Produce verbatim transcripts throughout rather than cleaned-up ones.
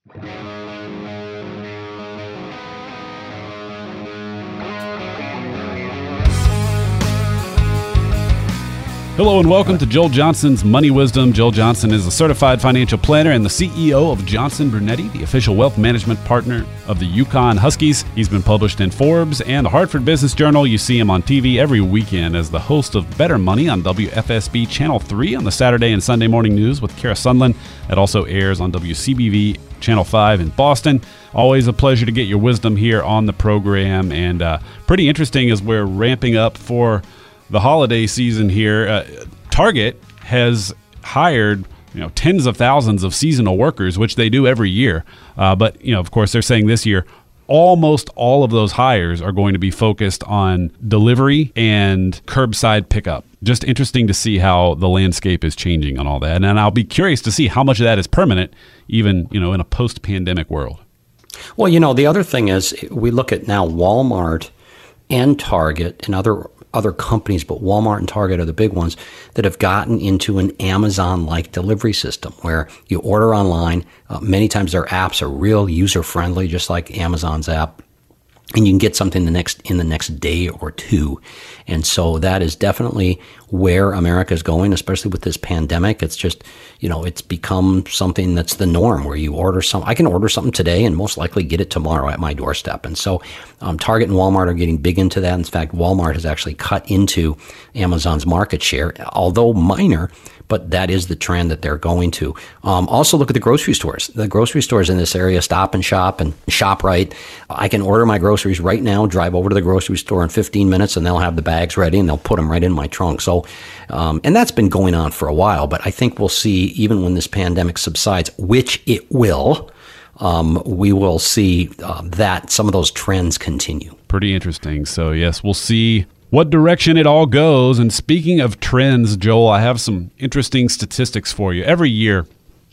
Hello and welcome to Joel Johnson's Money Wisdom. Joel Johnson is a certified financial planner and the C E O of Johnson Brunetti, the official wealth management partner of the Yukon Huskies. He's been published in Forbes and the Hartford Business Journal. You see him on T V every weekend as the host of Better Money on W F S B Channel three on the Saturday and Sunday morning news with Kara Sundlin. That also airs on W C B V Channel five in Boston. Always a pleasure to get your wisdom here on the program, and uh, pretty interesting as we're ramping up for the holiday season here. uh, Target has hired you know tens of thousands of seasonal workers, which they do every year. Uh, but you know, of course, they're saying this year almost all of those hires are going to be focused on delivery and curbside pickup. Just interesting to see how the landscape is changing on all that, and I'll be curious to see how much of that is permanent, even you know in a post-pandemic world. Well, you know, the other thing is we look at now Walmart and Target and other other companies, but Walmart and Target are the big ones that have gotten into an Amazon-like delivery system where you order online. Uh, many times their apps are real user-friendly, just like Amazon's app, and you can get something the next in the next day or two. And so that is definitely where America is going, especially with this pandemic. It's just, you know, it's become something that's the norm where you order some. I can order something today and most likely get it tomorrow at my doorstep. And so um, Target and Walmart are getting big into that. In fact, Walmart has actually cut into Amazon's market share, although minor, but that is the trend that they're going to. Um, also look at the grocery stores. The grocery stores in this area, Stop and Shop and ShopRite. I can order my groceries right now, drive over to the grocery store in fifteen minutes, and they'll have the bags ready and they'll put them right in my trunk. So, um, and that's been going on for a while, but I think we'll see, even when this pandemic subsides, which it will, um, we will see uh, that some of those trends continue. Pretty interesting. So yes, we'll see what direction it all goes. And speaking of trends, Joel, I have some interesting statistics for you. Every year,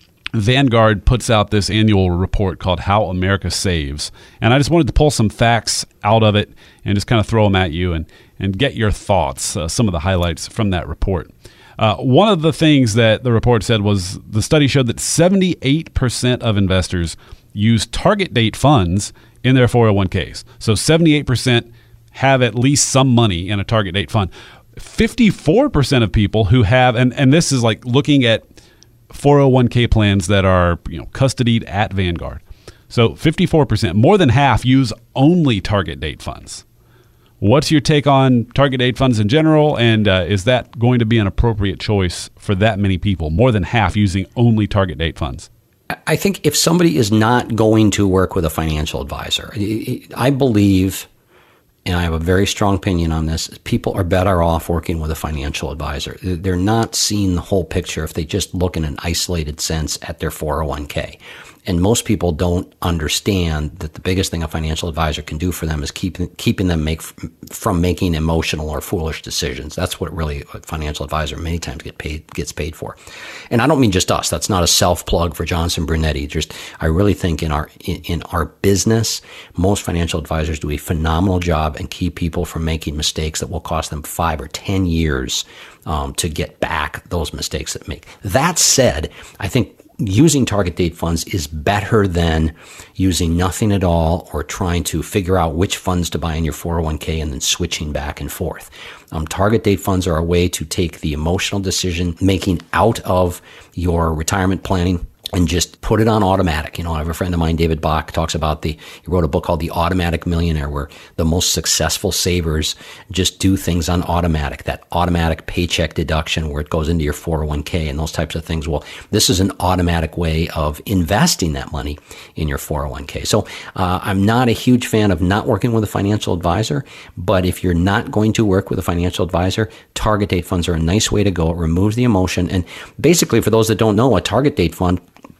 Vanguard puts out this annual report called How America Saves. And I just wanted to pull some facts out of it and just kind of throw them at you and, and get your thoughts, uh, some of the highlights from that report. Uh, one of the things that the report said was the study showed that seventy-eight percent of investors use target date funds in their four oh one k's. So seventy-eight percent have at least some money in a target date fund. fifty-four percent of people who have, and, and this is like looking at four oh one k plans that are you know custodied at Vanguard. So fifty-four percent, more than half, use only target date funds. What's your take on target date funds in general, and uh, is that going to be an appropriate choice for that many people, more than half using only target date funds? I think if somebody is not going to work with a financial advisor, I believe, and I have a very strong opinion on this, people are better off working with a financial advisor. They're not seeing the whole picture if they just look in an isolated sense at their four oh one k. And most people don't understand that the biggest thing a financial advisor can do for them is keep, keeping them make from making emotional or foolish decisions. That's what really a financial advisor many times get paid, gets paid for. And I don't mean just us. That's not a self-plug for Johnson Brunetti. Just, I really think in our, in, in our business, most financial advisors do a phenomenal job and keep people from making mistakes that will cost them five or ten years um, to get back those mistakes that make. That said, I think using target date funds is better than using nothing at all or trying to figure out which funds to buy in your four oh one k and then switching back and forth. Um, target date funds are a way to take the emotional decision making out of your retirement planning and just put it on automatic. You know, I have a friend of mine, David Bach, talks about the, he wrote a book called The Automatic Millionaire, where the most successful savers just do things on automatic, that automatic paycheck deduction where it goes into your four oh one k and those types of things. Well, this is an automatic way of investing that money in your four oh one k. So uh, I'm not a huge fan of not working with a financial advisor, but if you're not going to work with a financial advisor, target date funds are a nice way to go. It removes the emotion. And basically, for those that don't know, a target date fund,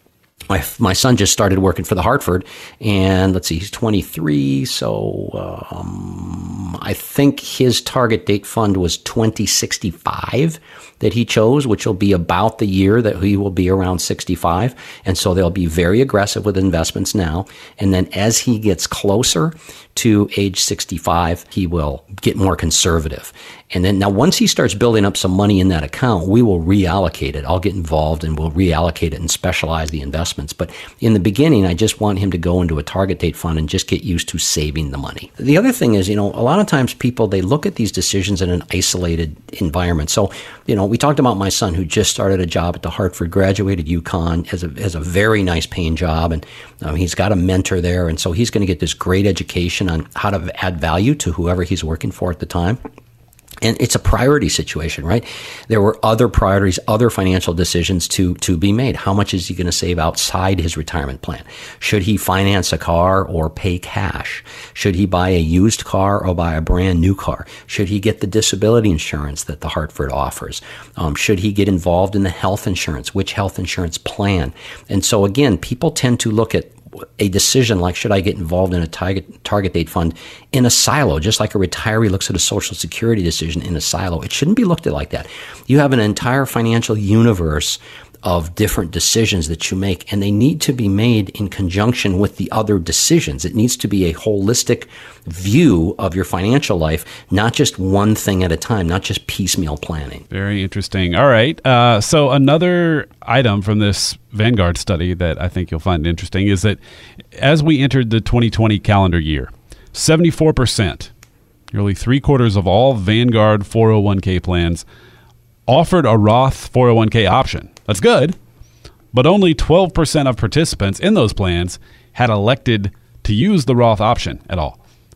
My my son just started working for the Hartford, and let's see, he's twenty-three, so um, I think his target date fund was twenty sixty-five that he chose, which will be about the year that he will be around sixty-five, and so they'll be very aggressive with investments now, and then as he gets closer to age sixty-five, he will get more conservative. And then now once he starts building up some money in that account, we will reallocate it. I'll get involved and we'll reallocate it and specialize the investment investments. But in the beginning, I just want him to go into a target date fund and just get used to saving the money. The other thing is, you know, a lot of times people, they look at these decisions in an isolated environment. So, you know, we talked about my son who just started a job at the Hartford, graduated UConn, has a, has a very nice paying job, and um, he's got a mentor there. And so he's going to get this great education on how to add value to whoever he's working for at the time. And it's a priority situation, right? There were other priorities, other financial decisions to to be made. How much is he going to save outside his retirement plan? Should he finance a car or pay cash? Should he buy a used car or buy a brand new car? Should he get the disability insurance that the Hartford offers? Um, should he get involved in the health insurance? Which health insurance plan? And so again, people tend to look at a decision like, should I get involved in a target, target date fund in a silo, just like a retiree looks at a Social Security decision in a silo. It shouldn't be looked at like that. You have an entire financial universe of different decisions that you make, and they need to be made in conjunction with the other decisions. It needs to be a holistic view of your financial life, not just one thing at a time, not just piecemeal planning. Very interesting. All right. Uh, so another item from this Vanguard study that I think you'll find interesting is that as we entered the twenty twenty calendar year, seventy-four percent, nearly three quarters of all Vanguard four oh one k plans offered a Roth four oh one k option. That's good, but only twelve percent of participants in those plans had elected to use the Roth option at all.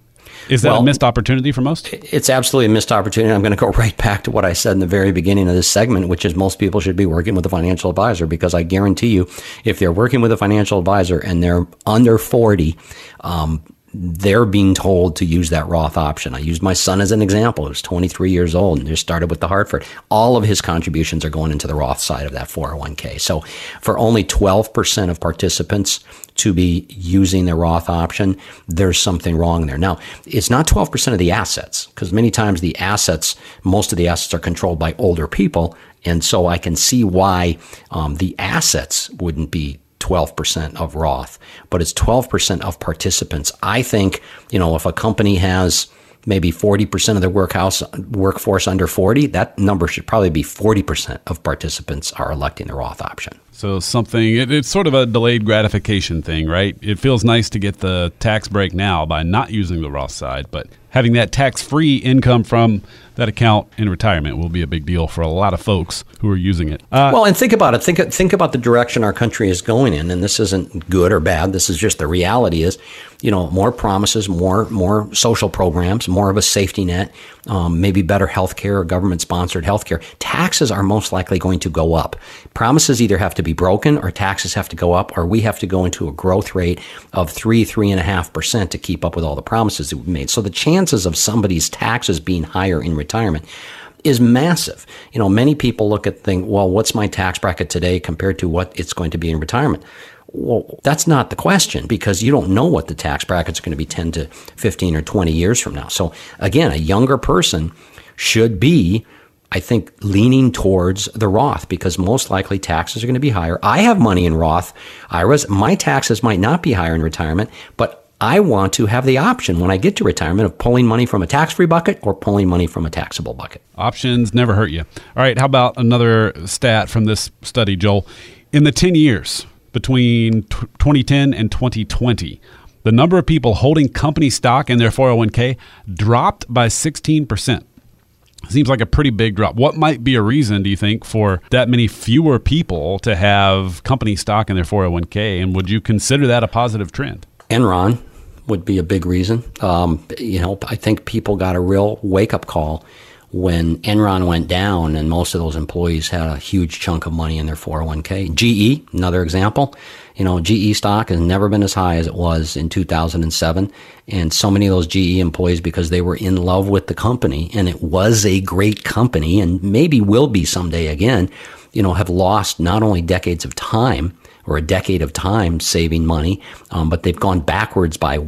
Is that well, a missed opportunity for most? It's absolutely a missed opportunity. I'm going to go right back to what I said in the very beginning of this segment, which is most people should be working with a financial advisor, because I guarantee you, if they're working with a financial advisor and they're under forty, um, they're being told to use that Roth option. I used my son as an example. He was twenty-three years old and just started with the Hartford. All of his contributions are going into the Roth side of that four oh one k. So for only twelve percent of participants to be using the Roth option, there's something wrong there. Now, it's not twelve percent of the assets, because many times the assets, most of the assets are controlled by older people. And so I can see why um, the assets wouldn't be twelve percent of Roth, but it's twelve percent of participants. I think, you know, if a company has maybe forty percent of their workhouse workforce under forty, that number should probably be forty percent of participants are electing the Roth option. So something, it, it's sort of a delayed gratification thing, right? It feels nice to get the tax break now by not using the Roth side, but having that tax-free income from that account in retirement will be a big deal for a lot of folks who are using it. Uh, well, and think about it. Think think about the direction our country is going in, and this isn't good or bad. This is just the reality is, you know, more promises, more more social programs, more of a safety net, um, maybe better health care or government-sponsored health care. Taxes are most likely going to go up. Promises either have to be broken or taxes have to go up, or we have to go into a growth rate of three, three and a half percent to keep up with all the promises that we've made. So the chances of somebody's taxes being higher in retirement is massive. You know, many people look at think, well, what's my tax bracket today compared to what it's going to be in retirement? Well, that's not the question, because you don't know what the tax brackets are going to be ten to fifteen or twenty years from now. So again, a younger person should be, I think, leaning towards the Roth, because most likely taxes are going to be higher. I have money in Roth I R As. My taxes might not be higher in retirement, but I want to have the option when I get to retirement of pulling money from a tax-free bucket or pulling money from a taxable bucket. Options never hurt you. All right, how about another stat from this study, Joel? In the ten years between twenty ten and twenty twenty, the number of people holding company stock in their four oh one k dropped by sixteen percent. Seems like a pretty big drop. What might be a reason, do you think, for that many fewer people to have company stock in their four oh one k? And would you consider that a positive trend? Enron would be a big reason. Um, you know, I think people got a real wake-up call when Enron went down and most of those employees had a huge chunk of money in their four oh one k. G E, another example. You know, G E stock has never been as high as it was in two thousand seven. And so many of those G E employees, because they were in love with the company and it was a great company and maybe will be someday again, you know, have lost not only decades of time or a decade of time saving money, um, but they've gone backwards by what,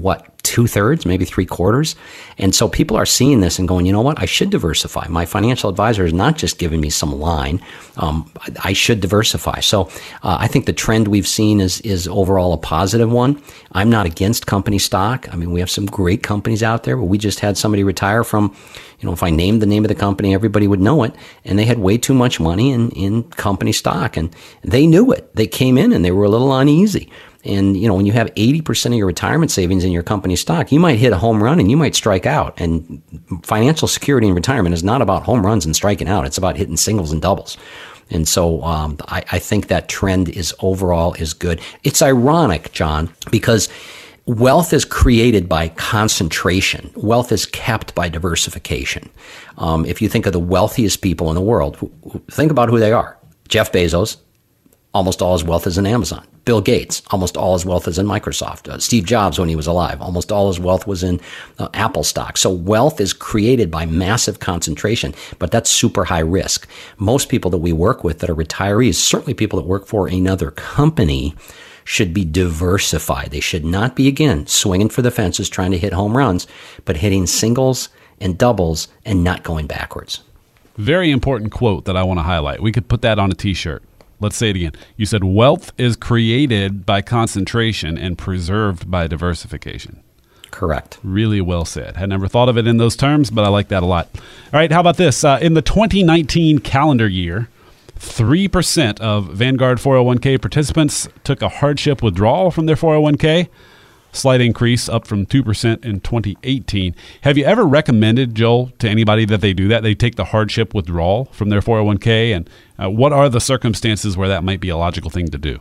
two thirds, maybe three quarters. And so people are seeing this and going, you know what, I should diversify. My financial advisor is not just giving me some line. Um, I should diversify. So uh, I think the trend we've seen is, is overall a positive one. I'm not against company stock. I mean, we have some great companies out there, but we just had somebody retire from, you know, if I named the name of the company, everybody would know it. And they had way too much money in, in company stock, and they knew it. They came in and they were a little uneasy. And, you know, when you have eighty percent of your retirement savings in your company stock, you might hit a home run and you might strike out. And financial security in retirement is not about home runs and striking out. It's about hitting singles and doubles. And so um, I, I think that trend is overall is good. It's ironic, John, because wealth is created by concentration. Wealth is kept by diversification. Um, if you think of the wealthiest people in the world, think about who they are. Jeff Bezos, almost all his wealth is in Amazon. Bill Gates, almost all his wealth is in Microsoft. Uh, Steve Jobs, when he was alive, almost all his wealth was in uh, Apple stock. So wealth is created by massive concentration, but that's super high risk. Most people that we work with that are retirees, certainly people that work for another company, should be diversified. They should not be, again, swinging for the fences, trying to hit home runs, but hitting singles and doubles and not going backwards. Very important quote that I want to highlight. We could put that on a T-shirt. Let's say it again. You said wealth is created by concentration and preserved by diversification. Correct. Really well said. Had never thought of it in those terms, but I like that a lot. All right, how about this? Uh, in the twenty nineteen calendar year, three percent of Vanguard four oh one k participants took a hardship withdrawal from their four oh one k. Slight increase, up from two percent in twenty eighteen. Have you ever recommended, Joel, to anybody that they do that? They take the hardship withdrawal from their four oh one k, and uh, what are the circumstances where that might be a logical thing to do?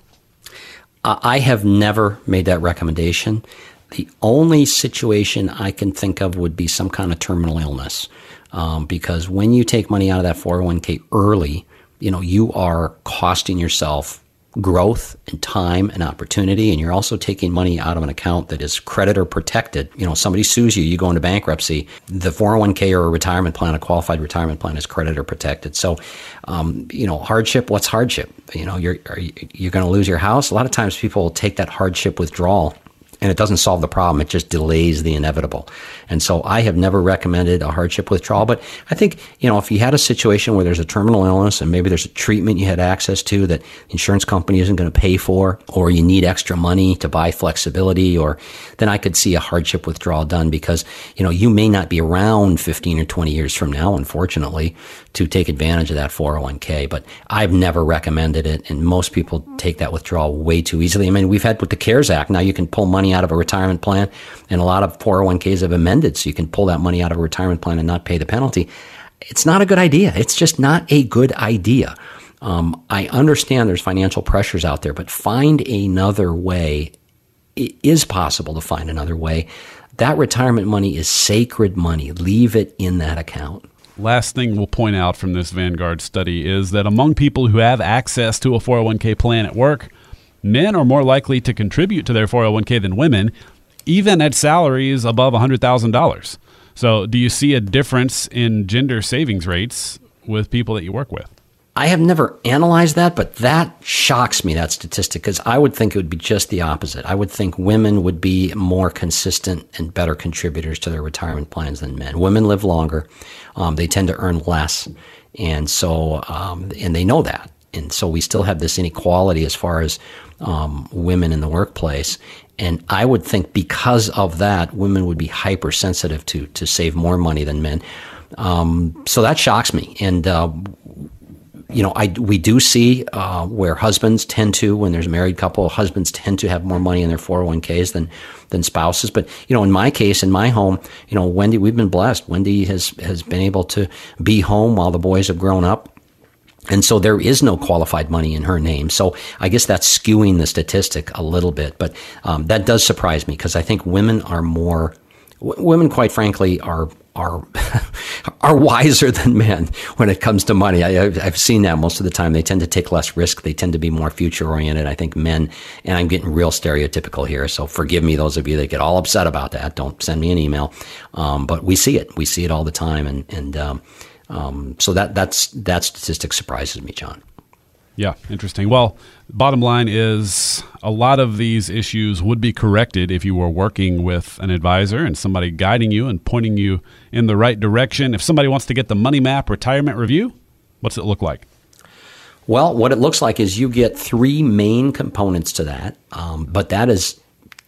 Uh, I have never made that recommendation. The only situation I can think of would be some kind of terminal illness, um, because when you take money out of that four oh one k early, you know, you are costing yourself growth and time and opportunity, and you're also taking money out of an account that is creditor protected. You know, somebody sues you, you go into bankruptcy, the four oh one k or a retirement plan, a qualified retirement plan, is creditor protected. So, um, you know, hardship, what's hardship? You know, you're, are you, you're going to lose your house. A lot of times people will take that hardship withdrawal, and it doesn't solve the problem. It just delays the inevitable. And so I have never recommended a hardship withdrawal. But I think, you know, if you had a situation where there's a terminal illness and maybe there's a treatment you had access to that the insurance company isn't going to pay for, or you need extra money to buy flexibility, or then I could see a hardship withdrawal done, because, you know, you may not be around fifteen or twenty years from now, unfortunately, to take advantage of that four oh one k. But I've never recommended it. And most people take that withdrawal way too easily. I mean, we've had with the CARES Act, now you can pull money out of a retirement plan, and a lot of four oh one k's have amended so you can pull that money out of a retirement plan and not pay the penalty. It's not a good idea. It's just not a good idea. Um, I understand there's financial pressures out there, but find another way. It is possible to find another way. That retirement money is sacred money. Leave it in that account. Last thing we'll point out from this Vanguard study is that among people who have access to a four oh one k plan at work, men are more likely to contribute to their four oh one k than women, even at salaries above one hundred thousand dollars. So do you see a difference in gender savings rates with people that you work with? I have never analyzed that, but that shocks me, that statistic, because I would think it would be just the opposite. I would think women would be more consistent and better contributors to their retirement plans than men. Women live longer. Um, they tend to earn less. And so, um, and they know that. And so we still have this inequality as far as um, women in the workplace. And I would think because of that, women would be hypersensitive to to save more money than men. Um, so that shocks me. And, uh, you know, I, we do see uh, where husbands tend to, when there's a married couple, husbands tend to have more money in their four oh one k's than than spouses. But, you know, in my case, in my home, you know, Wendy, we've been blessed. Wendy has, has been able to be home while the boys have grown up. And so there is no qualified money in her name. So I guess that's skewing the statistic a little bit. But um, that does surprise me, because I think women are more, w- women, quite frankly, are are are wiser than men when it comes to money. I, I've, I've seen that most of the time. They tend to take less risk. They tend to be more future oriented. I think men, and I'm getting real stereotypical here, so forgive me, those of you that get all upset about that. Don't send me an email. Um, but we see it. We see it all the time. And, and um, Um, so that that's that statistic surprises me, John. Yeah, interesting. Well, bottom line is a lot of these issues would be corrected if you were working with an advisor and somebody guiding you and pointing you in the right direction. If somebody wants to get the Money Map Retirement Review, what's it look like? Well, what it looks like is you get three main components to that, um, but that is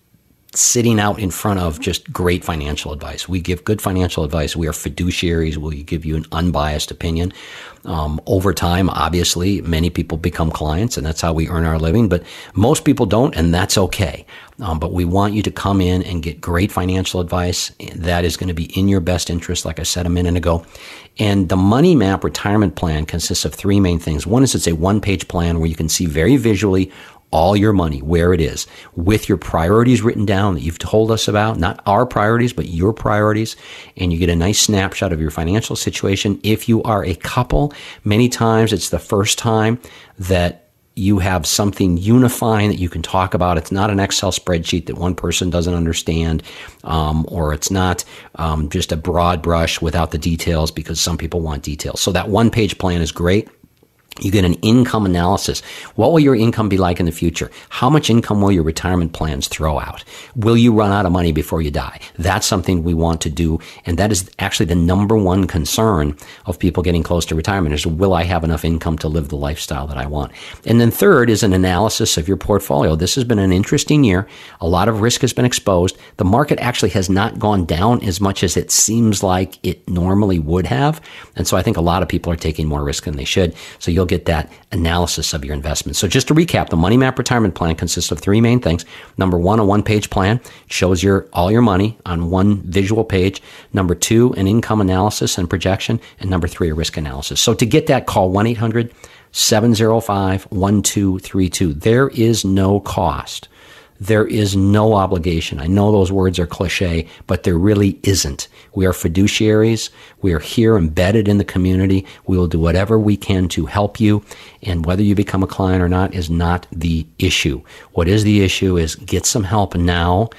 sitting out in front of just great financial advice. We give good financial advice. We are fiduciaries. We give you an unbiased opinion. Um, over time, obviously, many people become clients, and that's how we earn our living. But most people don't, and that's okay. Um, but we want you to come in and get great financial advice. That is going to be in your best interest, like I said a minute ago. And the Money Map Retirement Plan consists of three main things. One is it's a one-page plan where you can see very visually all your money, where it is, with your priorities written down that you've told us about, not our priorities, but your priorities. And you get a nice snapshot of your financial situation. If you are a couple, many times it's the first time that you have something unifying that you can talk about. It's not an Excel spreadsheet that one person doesn't understand, um, or it's not um, just a broad brush without the details, because some people want details. So that one-page plan is great. You get an income analysis. What will your income be like in the future? How much income will your retirement plans throw out? Will you run out of money before you die? That's something we want to do. And that is actually the number one concern of people getting close to retirement is, will I have enough income to live the lifestyle that I want? And then third is an analysis of your portfolio. This has been an interesting year. A lot of risk has been exposed. The market actually has not gone down as much as it seems like it normally would have. And so I think a lot of people are taking more risk than they should. So you'll get that analysis of your investments. So just to recap, the Money Map Retirement Plan consists of three main things. Number one, a one-page plan shows your all your money on one visual page. Number two, an income analysis and projection. And number three, a risk analysis. So to get that, call one eight hundred seven oh five one two three two. There is no cost. There is no obligation. I know those words are cliche, but there really isn't. We are fiduciaries. We are here embedded in the community. We will do whatever we can to help you. And whether you become a client or not is not the issue. What is the issue is get some help now.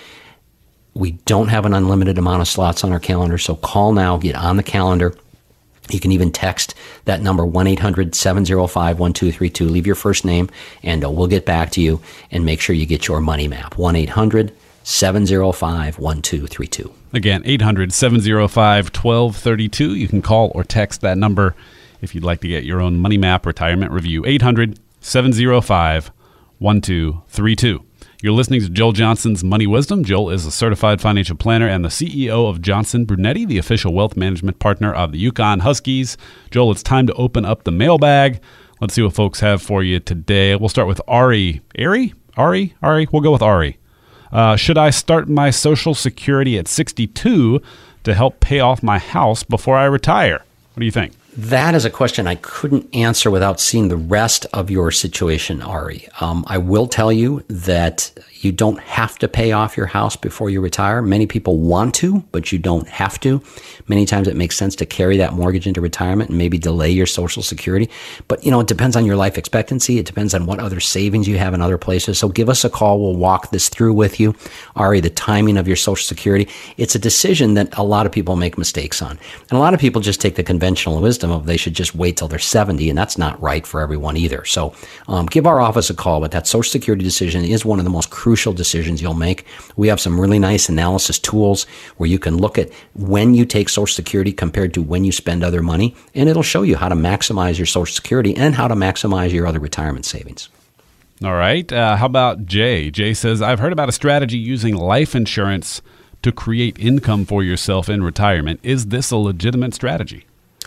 We don't have an unlimited amount of slots on our calendar, so call now, get on the calendar. You can even text that number, one eight hundred seven oh five one two three two. Leave your first name, and uh, we'll get back to you and make sure you get your money map. one eight hundred seven oh five one two three two. Again, eight hundred seven oh five one two three two. You can call or text that number if you'd like to get your own Money Map Retirement Review. eight hundred seven oh five one two three two. You're listening to Joel Johnson's Money Wisdom. Joel is a certified financial planner and the C E O of Johnson Brunetti, the official wealth management partner of the Yukon Huskies. Joel, it's time to open up the mailbag. Let's see what folks have for you today. We'll start with Ari. Ari? Ari? Ari? We'll go with Ari. Uh, should I start my Social Security at sixty-two to help pay off my house before I retire? What do you think? That is a question I couldn't answer without seeing the rest of your situation, Ari. Um, I will tell you that you don't have to pay off your house before you retire. Many people want to, but you don't have to. Many times it makes sense to carry that mortgage into retirement and maybe delay your Social Security. But, you know, it depends on your life expectancy. It depends on what other savings you have in other places. So give us a call. We'll walk this through with you. Ari, the timing of your Social Security, it's a decision that a lot of people make mistakes on. And a lot of people just take the conventional wisdom of they should just wait till they're seventy, and that's not right for everyone either. So um, give our office a call, but that Social Security decision is one of the most crucial decisions you'll make. We have some really nice analysis tools where you can look at when you take Social Security compared to when you spend other money, and it'll show you how to maximize your Social Security and how to maximize your other retirement savings. All right. Uh, how about Jay? Jay says, I've heard about a strategy using life insurance to create income for yourself in retirement. Is this a legitimate strategy?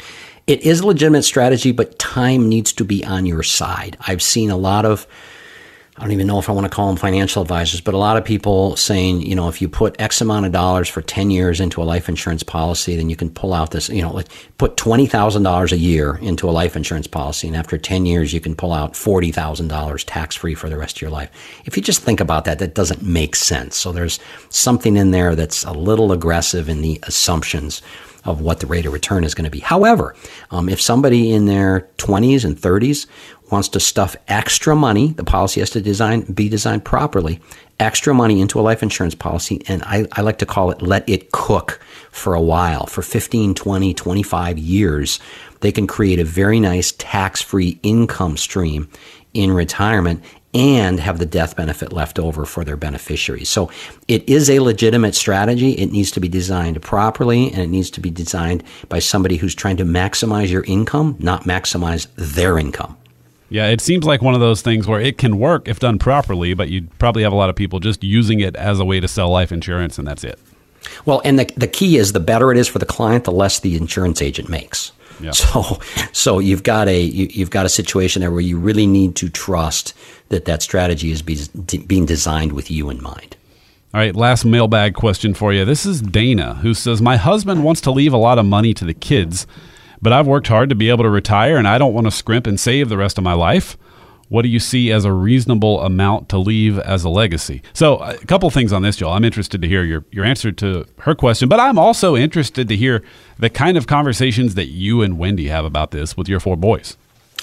It is a legitimate strategy, but time needs to be on your side. I've seen a lot of, I don't even know if I want to call them financial advisors, but a lot of people saying, you know, if you put X amount of dollars for ten years into a life insurance policy, then you can pull out this, you know, put twenty thousand dollars a year into a life insurance policy. And after ten years, you can pull out forty thousand dollars tax-free for the rest of your life. If you just think about that, that doesn't make sense. So there's something in there that's a little aggressive in the assumptions of what the rate of return is going to be. However, um, if somebody in their twenties and thirties wants to stuff extra money, the policy has to design be designed properly, extra money into a life insurance policy, and I, I like to call it let it cook for a while, for fifteen, twenty, twenty-five years. They can create a very nice tax-free income stream in retirement and have the death benefit left over for their beneficiaries. So it is a legitimate strategy. It needs to be designed properly, and it needs to be designed by somebody who's trying to maximize your income, not maximize their income. Yeah, it seems like one of those things where it can work if done properly, but you'd probably have a lot of people just using it as a way to sell life insurance, and that's it. Well, and the the key is the better it is for the client, the less the insurance agent makes. Yeah. So, so you've got a you, you've got a situation there where you really need to trust that that strategy is be, being designed with you in mind. All right, last mailbag question for you. This is Dana, who says, my husband wants to leave a lot of money to the kids, but I've worked hard to be able to retire, and I don't want to scrimp and save the rest of my life. What do you see as a reasonable amount to leave as a legacy? So a couple things on this, Joel. I'm interested to hear your, your answer to her question, but I'm also interested to hear the kind of conversations that you and Wendy have about this with your four boys.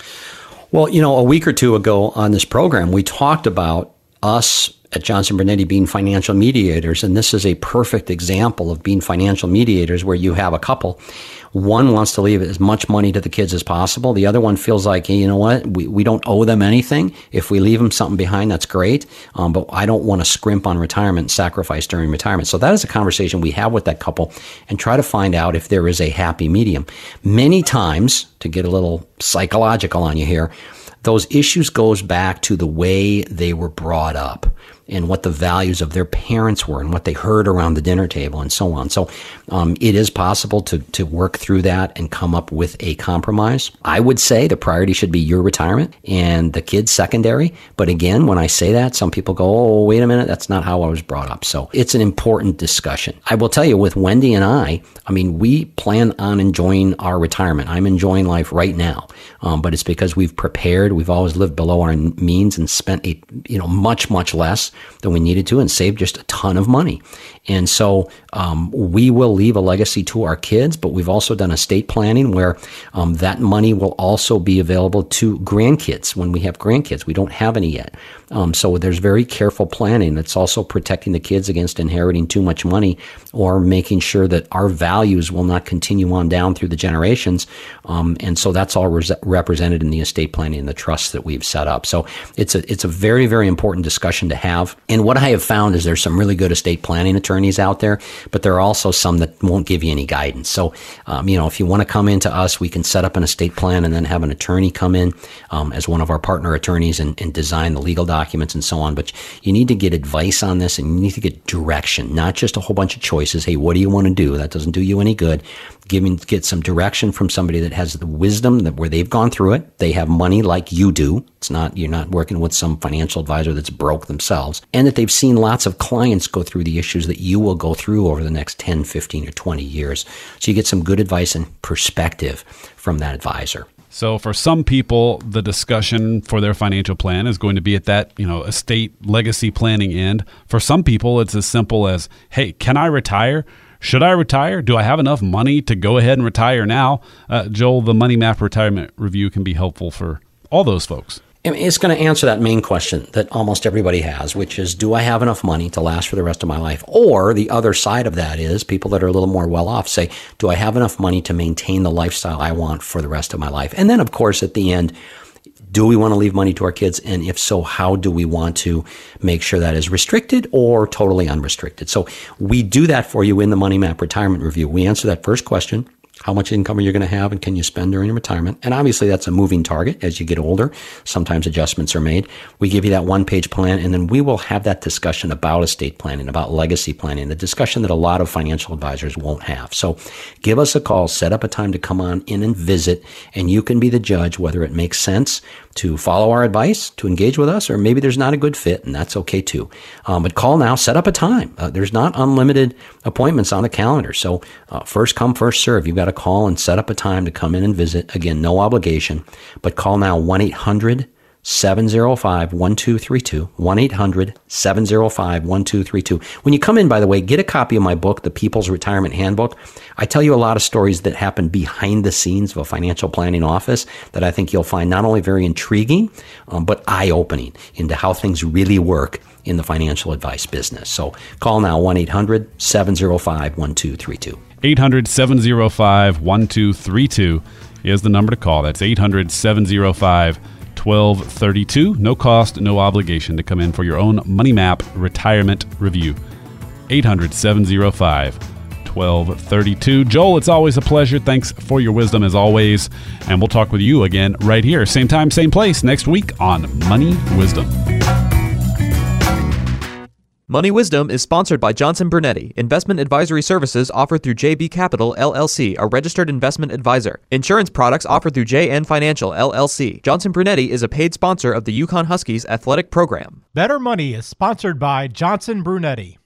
Well, you know, a week or two ago on this program, we talked about us at Johnson Brunetti being financial mediators, and this is a perfect example of being financial mediators where you have a couple. One wants to leave as much money to the kids as possible. The other one feels like, hey, you know what, we, we don't owe them anything. If we leave them something behind, that's great, um, but I don't want to scrimp on retirement and sacrifice during retirement. So that is a conversation we have with that couple and try to find out if there is a happy medium. Many times, to get a little psychological on you here, those issues goes back to the way they were brought up and what the values of their parents were and what they heard around the dinner table and so on. So um, it is possible to to work through that and come up with a compromise. I would say the priority should be your retirement and the kids secondary. But again, when I say that, some people go, oh, wait a minute, that's not how I was brought up. So it's an important discussion. I will tell you, with Wendy and I, I mean, we plan on enjoying our retirement. I'm enjoying life right now, um, but it's because we've prepared. We've always lived below our means and spent a, you know, much, much less than we needed to and saved just a ton of money. And so um, we will leave a legacy to our kids, but we've also done estate planning where um, that money will also be available to grandkids when we have grandkids. We don't have any yet. Um, so there's very careful planning. It's also protecting the kids against inheriting too much money or making sure that our values will not continue on down through the generations. Um, and so that's all re- represented in the estate planning and the trusts that we've set up. So it's a, it's a very, very important discussion to have. And what I have found is there's some really good estate planning attorneys out there, but there are also some that won't give you any guidance. So, um, you know, if you want to come into us, we can set up an estate plan and then have an attorney come in um, as one of our partner attorneys and, and design the legal documents and so on. But you need to get advice on this and you need to get direction, not just a whole bunch of choices. Hey, what do you want to do? That doesn't do you any good. Giving, get some direction from somebody that has the wisdom that where they've gone through it. They have money like you do. It's not, you're not working with some financial advisor that's broke themselves, and that they've seen lots of clients go through the issues that you will go through over the next ten, fifteen, or twenty years. So you get some good advice and perspective from that advisor. So for some people, the discussion for their financial plan is going to be at that, you know, estate legacy planning end. For some people, it's as simple as, hey, can I retire? Should I retire? Do I have enough money to go ahead and retire now? Uh, Joel, the Money Map Retirement Review can be helpful for all those folks. It's going to answer that main question that almost everybody has, which is, do I have enough money to last for the rest of my life? Or the other side of that is people that are a little more well off say, do I have enough money to maintain the lifestyle I want for the rest of my life? And then, of course, at the end, do we want to leave money to our kids? And if so, how do we want to make sure that is restricted or totally unrestricted? So we do that for you in the Money Map Retirement Review. We answer that first question. How much income are you going to have and can you spend during your retirement? And obviously that's a moving target as you get older. Sometimes adjustments are made. We give you that one-page plan, and then we will have that discussion about estate planning, about legacy planning, the discussion that a lot of financial advisors won't have. So give us a call, set up a time to come on in and visit, and you can be the judge whether it makes sense to follow our advice, to engage with us, or maybe there's not a good fit, and that's okay too. Um, but call now, set up a time. Uh, there's not unlimited appointments on the calendar. So uh, first come, first serve. You've got to call and set up a time to come in and visit. Again, no obligation, but call now one eight hundred seven oh five one two three two, one eight hundred seven oh five one two three two. When you come in, by the way, get a copy of my book, The People's Retirement Handbook. I tell you a lot of stories that happen behind the scenes of a financial planning office that I think you'll find not only very intriguing, um, but eye-opening into how things really work in the financial advice business. So call now, one eight hundred seven oh five one two three two. eight hundred seven oh five one two three two is the number to call. That's eight hundred seven oh five one two three two. twelve thirty-two. No cost, no obligation to come in for your own Money Map retirement review. eight hundred, seven oh five, twelve thirty-two. Joel, it's always a pleasure. Thanks for your wisdom as always. And we'll talk with you again right here. Same time, same place next week on Money Wisdom. Money Wisdom is sponsored by Johnson Brunetti, investment advisory services offered through J B Capital, L L C, a registered investment advisor. Insurance products offered through J N Financial, L L C. Johnson Brunetti is a paid sponsor of the Yukon Huskies athletic program. Better Money is sponsored by Johnson Brunetti.